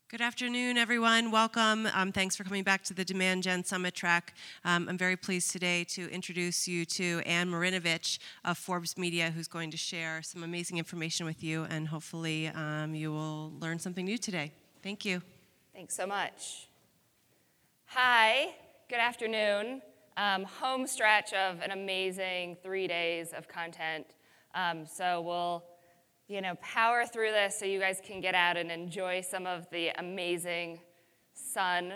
Good afternoon, everyone. Welcome. Thanks for coming back to the Demand Gen Summit track. I'm very pleased today to introduce you to Anne Marinovich of Forbes Media, who's going to share some amazing information with you, and hopefully you will learn something new today. Thank you. Thanks so much. Hi, good afternoon. Home stretch of an amazing 3 days of content. So we'll power through this so you guys can get out and enjoy some of the amazing sun.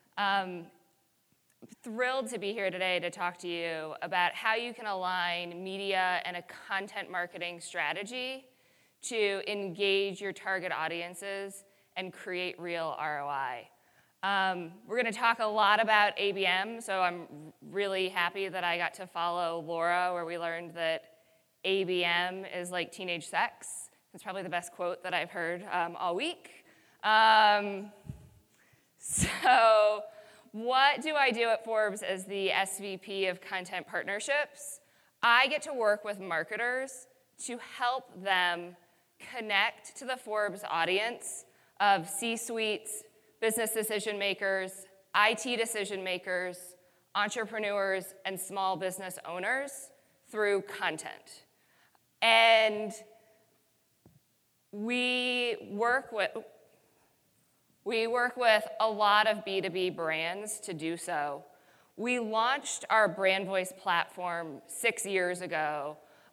Thrilled to be here today to talk to you about how you can align media and a content marketing strategy to engage your target audiences and create real ROI. We're going to talk a lot about ABM, so I'm really happy that I got to follow Laura, where we learned that ABM is like teenage sex. It's probably the best quote that I've heard all week. So what do I do at Forbes as the SVP of Content Partnerships? I get to work with marketers to help them connect to the Forbes audience of C-suites, business decision makers, IT decision makers, entrepreneurs, and small business owners through content. And we work with a lot of B2B brands to do so. We launched our Brand Voice platform 6 years ago,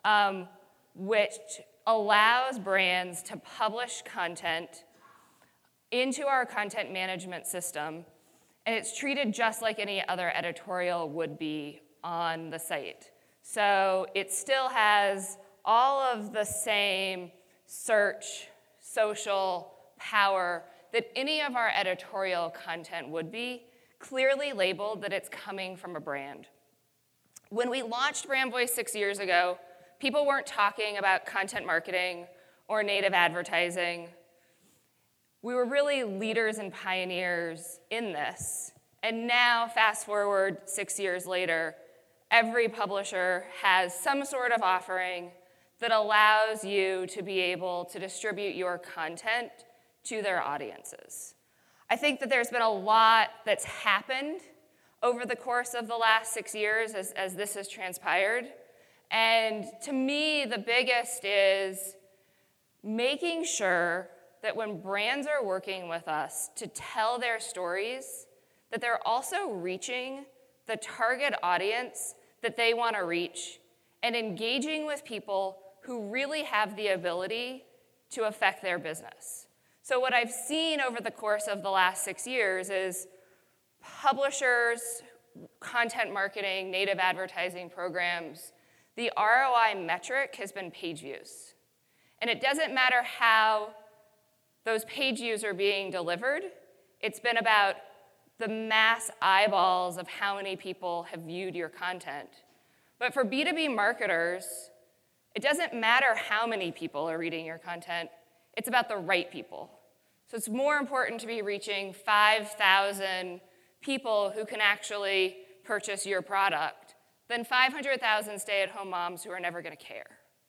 which allows brands to publish content into our content management system, and it's treated just like any other editorial would be on the site. So it still has all of the same search, social power that any of our editorial content would be, clearly labeled that it's coming from a brand. When we launched Brand Voice 6 years ago, people weren't talking about content marketing or native advertising. We were really leaders and pioneers in this. And now, fast forward 6 years later, every publisher has some sort of offering that allows you to be able to distribute your content to their audiences. I think that there's been a lot that's happened over the course of the last 6 years as this has transpired. And to me, the biggest is making sure that when brands are working with us to tell their stories, that they're also reaching the target audience that they want to reach and engaging with people who really have the ability to affect their business. So what I've seen over the course of the last 6 years is publishers, content marketing, native advertising programs, the ROI metric has been page views. And it doesn't matter how those page views are being delivered. It's been about the mass eyeballs of how many people have viewed your content. But for B2B marketers, it doesn't matter how many people are reading your content. It's about the right people. So it's more important to be reaching 5,000 people who can actually purchase your product than 500,000 stay-at-home moms who are never going to care.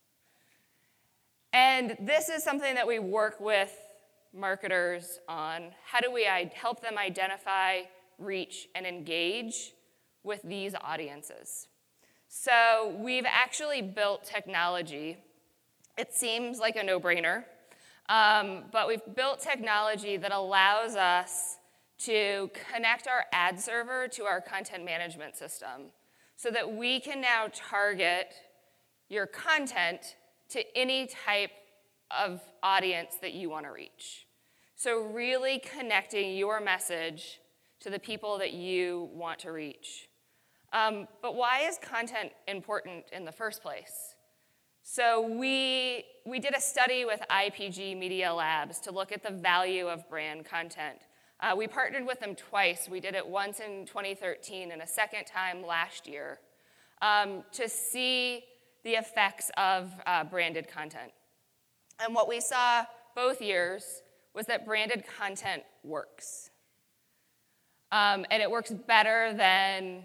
And this is something that we work with marketers on. How do we help them identify, reach, and engage with these audiences? So we've actually built technology. It seems like a no-brainer, but we've built technology that allows us to connect our ad server to our content management system so that we can now target your content to any type of audience that you want to reach. So really connecting your message to the people that you want to reach. But why is content important in the first place? So we did a study with IPG Media Labs to look at the value of brand content. We partnered with them twice. We did it once in 2013 and a second time last year to see the effects of branded content. And what we saw both years was that branded content works. And it works better than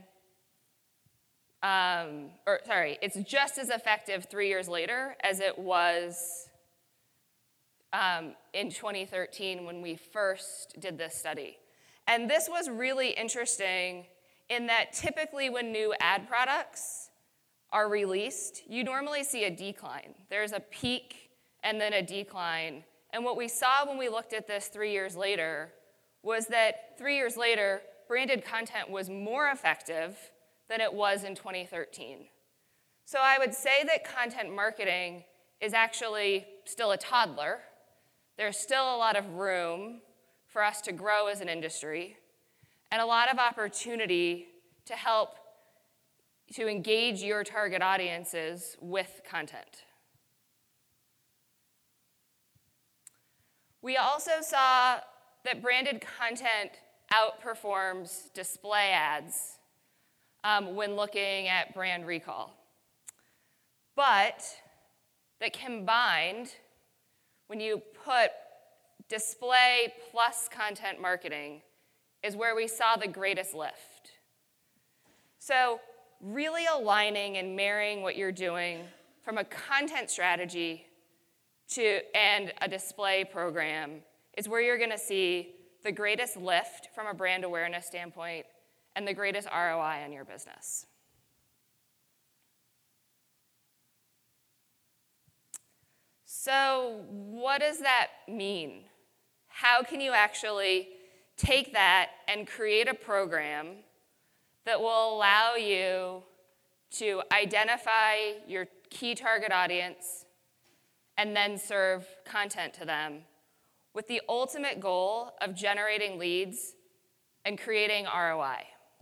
it's just as effective 3 years later as it was in 2013 when we first did this study. And this was really interesting in that typically when new ad products are released, you normally see a decline. There's a peak and then a decline. And what we saw when we looked at this 3 years later was that 3 years later, branded content was more effective than it was in 2013. So I would say that content marketing is actually still a toddler. There's still a lot of room for us to grow as an industry and a lot of opportunity to help to engage your target audiences with content. We also saw that branded content outperforms display ads when looking at brand recall. But that combined, when you put display plus content marketing, is where we saw the greatest lift. So really aligning and marrying what you're doing from a content strategy and a display program is where you're going to see the greatest lift from a brand awareness standpoint and the greatest ROI on your business. So what does that mean? How can you actually take that and create a program that will allow you to identify your key target audience and then serve content to them with the ultimate goal of generating leads and creating ROI?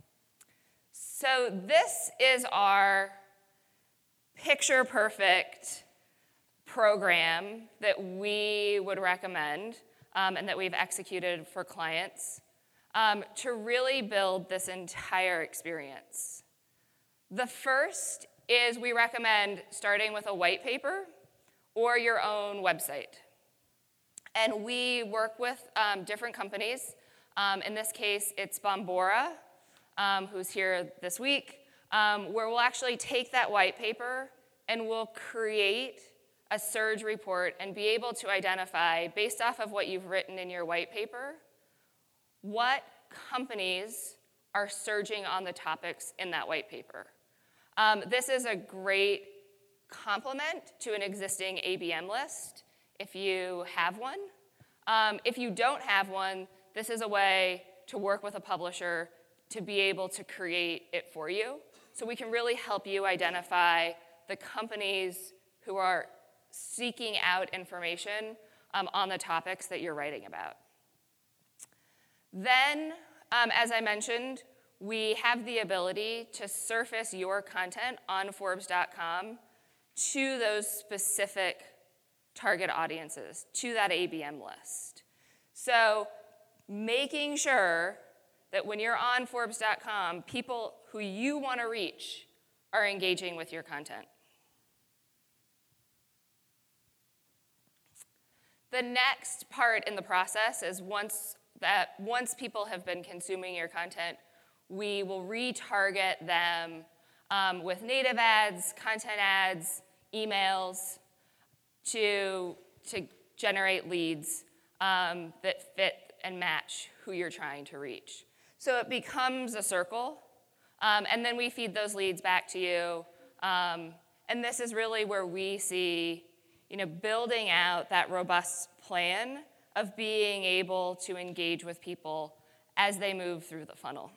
So this is our picture-perfect program that we would recommend and that we've executed for clients to really build this entire experience. The first is we recommend starting with a white paper or your own website. And we work with different companies. In this case, it's Bombora, who's here this week, where we'll actually take that white paper and we'll create a surge report and be able to identify, based off of what you've written in your white paper, what companies are surging on the topics in that white paper. This is a great complement to an existing ABM list if you have one. If you don't have one, this is a way to work with a publisher to be able to create it for you. So we can really help you identify the companies who are seeking out information on the topics that you're writing about. Then, as I mentioned, we have the ability to surface your content on Forbes.com to those specific target audiences, to that ABM list. So making sure that when you're on Forbes.com, people who you want to reach are engaging with your content. The next part in the process is once people have been consuming your content, we will retarget them with native ads, content ads, emails to generate leads that fit and match who you're trying to reach. So it becomes a circle, and then we feed those leads back to you. And this is really where we see building out that robust plan of being able to engage with people as they move through the funnel.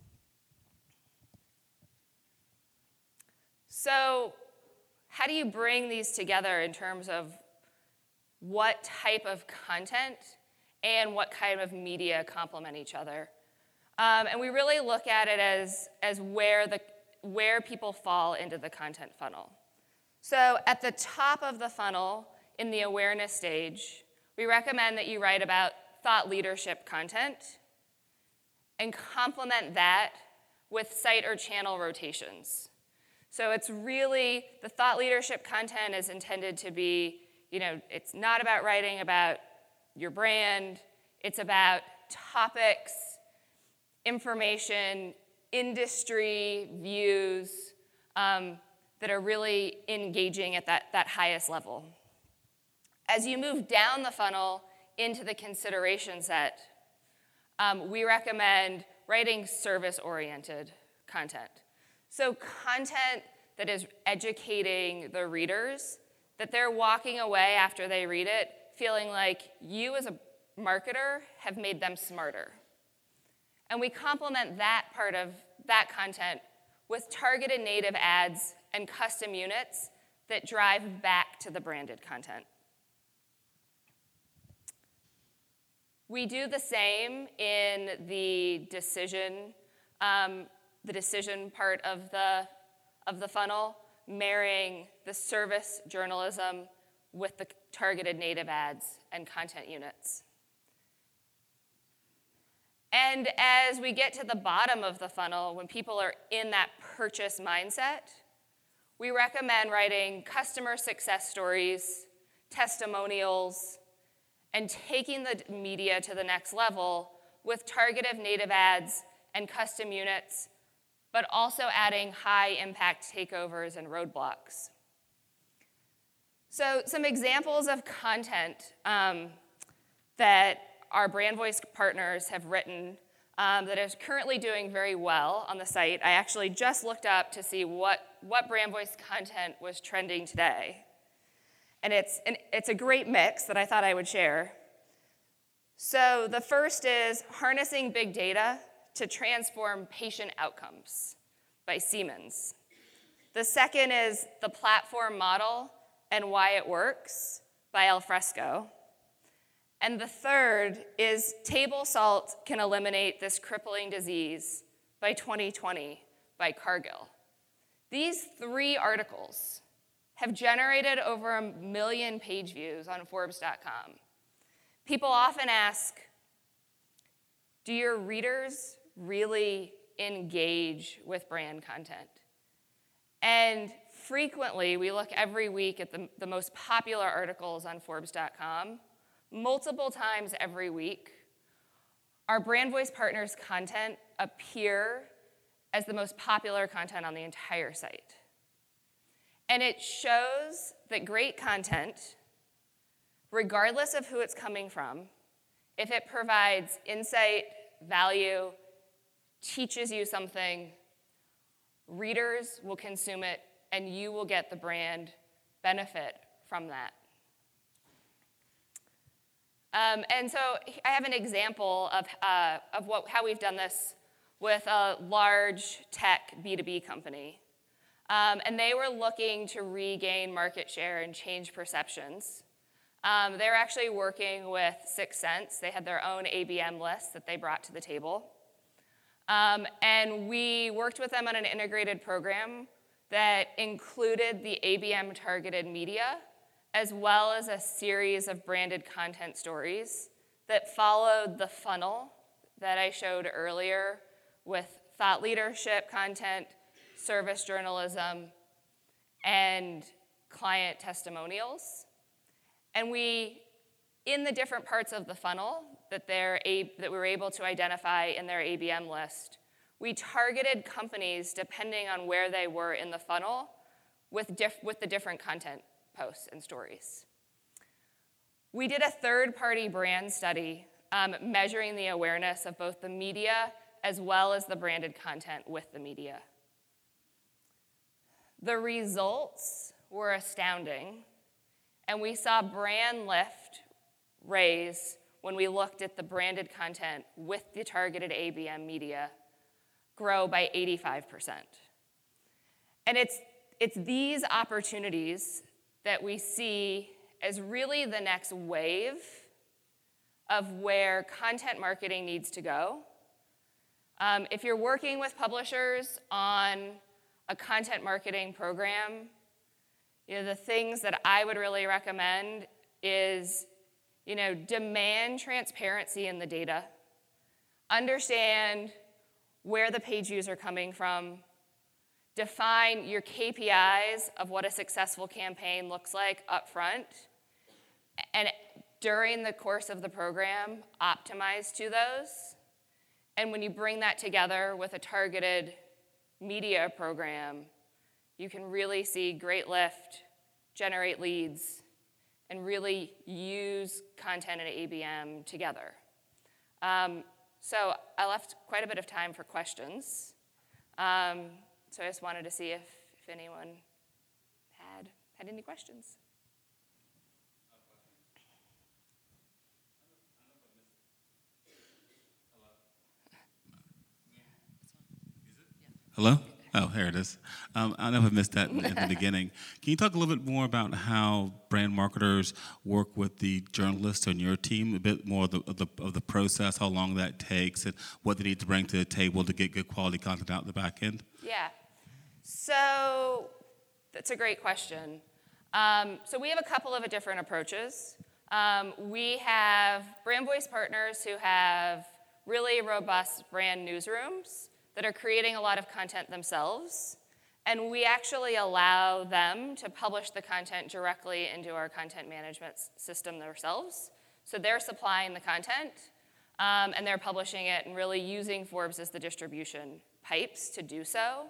So how do you bring these together in terms of what type of content and what kind of media complement each other? And we really look at it as where people fall into the content funnel. So at the top of the funnel, in the awareness stage, we recommend that you write about thought leadership content and complement that with site or channel rotations. So it's really, the thought leadership content is intended to be, it's not about writing about your brand, it's about topics, information, industry views that are really engaging at that highest level. As you move down the funnel into the consideration set, we recommend writing service-oriented content. So content that is educating the readers, that they're walking away after they read it feeling like you as a marketer have made them smarter. And we complement that part of that content with targeted native ads and custom units that drive back to the branded content. We do the same in the decision part of the funnel, marrying the service journalism with the targeted native ads and content units. And as we get to the bottom of the funnel, when people are in that purchase mindset, we recommend writing customer success stories, testimonials, and taking the media to the next level with targeted native ads and custom units, but also adding high-impact takeovers and roadblocks. So some examples of content that our Brand Voice partners have written that is currently doing very well on the site. I actually just looked up to see what Brand Voice content was trending today. And it's a great mix that I thought I would share. So the first is Harnessing Big Data to Transform Patient Outcomes by Siemens. The second is The Platform Model and Why It Works by Alfresco. And the third is Table Salt Can Eliminate This Crippling Disease by 2020 by Cargill. These 3 articles have generated over 1 million page views on Forbes.com. People often ask, do your readers really engage with brand content? And frequently, we look every week at the most popular articles on Forbes.com. Multiple times every week, our Brand Voice partners' content appear as the most popular content on the entire site. And it shows that great content, regardless of who it's coming from, if it provides insight, value, teaches you something, readers will consume it, and you will get the brand benefit from that. And so I have an example of how we've done this with a large tech B2B company. And they were looking to regain market share and change perceptions. They were actually working with 6 Sense. They had their own ABM list that they brought to the table. And we worked with them on an integrated program that included the ABM targeted media, as well as a series of branded content stories that followed the funnel that I showed earlier with thought leadership content, service journalism, and client testimonials. And we, in the different parts of the funnel that we were able to identify in their ABM list, we targeted companies depending on where they were in the funnel with the different content posts and stories. We did a third-party brand study measuring the awareness of both the media as well as the branded content with the media. The results were astounding, and we saw brand lift raise when we looked at the branded content with the targeted ABM media grow by 85%. And it's these opportunities that we see as really the next wave of where content marketing needs to go. If you're working with publishers on a content marketing program, the things that I would really recommend is, demand transparency in the data. Understand where the page views are coming from. Define your KPIs of what a successful campaign looks like up front. And during the course of the program, optimize to those. And when you bring that together with a targeted media program, you can really see great lift, generate leads, and really use content and ABM together. So I left quite a bit of time for questions. So I just wanted to see if anyone had any questions. Hello? Oh, here it is. I don't know if I missed that in the beginning. Can you talk a little bit more about how brand marketers work with the journalists on your team? A bit more of the process, how long that takes, and what they need to bring to the table to get good quality content out the back end? Yeah. So that's a great question. So we have a couple of different approaches. We have brand voice partners who have really robust brand newsrooms that are creating a lot of content themselves, and we actually allow them to publish the content directly into our content management system themselves. So they're supplying the content, and they're publishing it and really using Forbes as the distribution pipes to do so.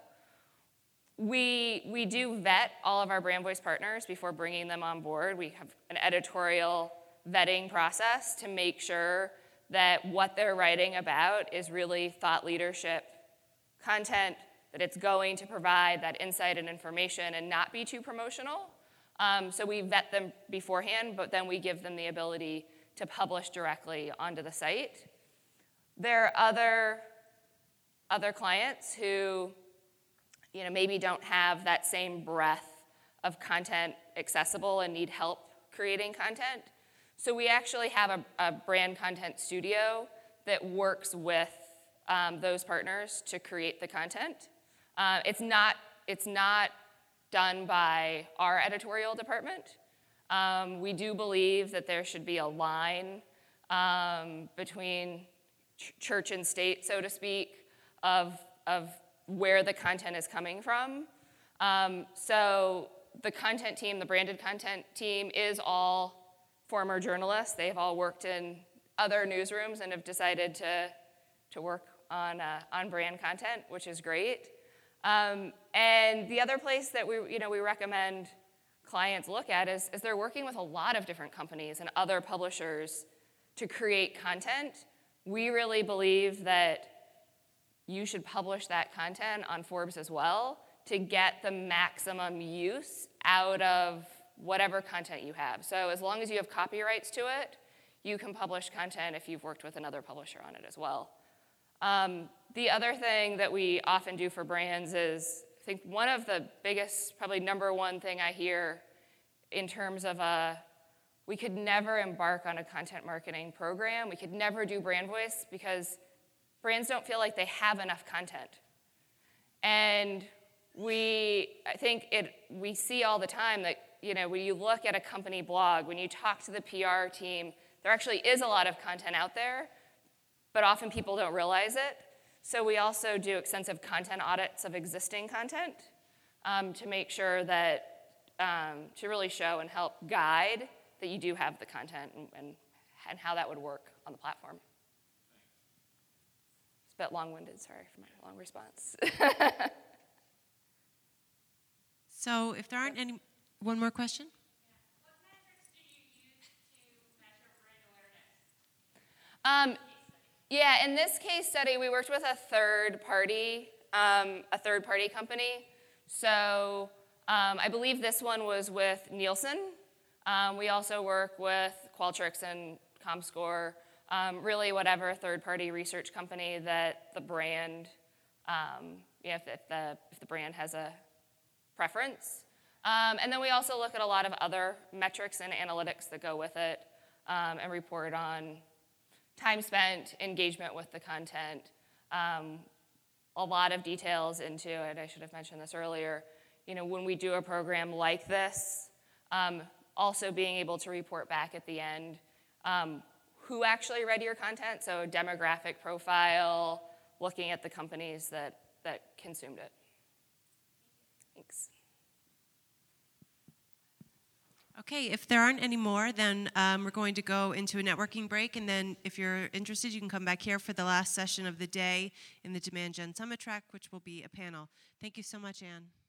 We do vet all of our brand voice partners before bringing them on board. We have an editorial vetting process to make sure that what they're writing about is really thought leadership content, that it's going to provide that insight and information and not be too promotional. So we vet them beforehand, but then we give them the ability to publish directly onto the site. There are other clients who maybe don't have that same breadth of content accessible and need help creating content. So we actually have a brand content studio that works with those partners to create the content. It's not done by our editorial department. We do believe that there should be a line between church and state, so to speak, of where the content is coming from. So the content team, the branded content team, is all former journalists. They've all worked in other newsrooms and have decided to work on brand content, which is great. And the other place that we recommend clients look at is they're working with a lot of different companies and other publishers to create content. We really believe that you should publish that content on Forbes as well to get the maximum use out of whatever content you have. So as long as you have copyrights to it, you can publish content if you've worked with another publisher on it as well. The other thing that we often do for brands is, I think one of the biggest, probably number one thing I hear in terms of we could never embark on a content marketing program. We could never do brand voice because brands don't feel like they have enough content. And we see all the time that when you look at a company blog, when you talk to the PR team, there actually is a lot of content out there, but often people don't realize it. So we also do extensive content audits of existing content to make sure that, to really show and help guide that you do have the content and how that would work on the platform. It's a bit long-winded, sorry for my long response. So if there aren't any, one more question? What metrics do you use to measure brand awareness? Yeah, in this case study, we worked with a third party company. So I believe this one was with Nielsen. We also work with Qualtrics and Comscore, really whatever third-party research company that the brand, if the brand has a preference. And then we also look at a lot of other metrics and analytics that go with it and report on time spent, engagement with the content, a lot of details into it. I should have mentioned this earlier. When we do a program like this, also being able to report back at the end who actually read your content, so demographic profile, looking at the companies that consumed it. Thanks. Okay, if there aren't any more, then we're going to go into a networking break, and then if you're interested, you can come back here for the last session of the day in the Demand Gen Summit track, which will be a panel. Thank you so much, Anne.